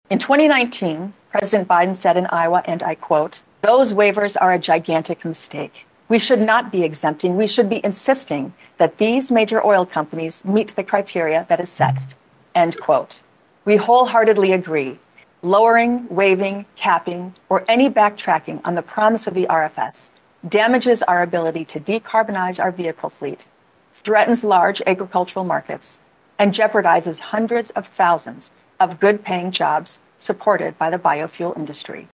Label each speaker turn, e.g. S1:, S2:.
S1: In 2019, President Biden said in Iowa, and I quote, "Those waivers are a gigantic mistake. We should not be exempting. We should be insisting that these major oil companies meet the criteria that is set," end quote. We wholeheartedly agree. Lowering, waiving, capping, or any backtracking on the promise of the RFS damages our ability to decarbonize our vehicle fleet, threatens large agricultural markets, and jeopardizes hundreds of thousands of good-paying jobs supported by the biofuel industry.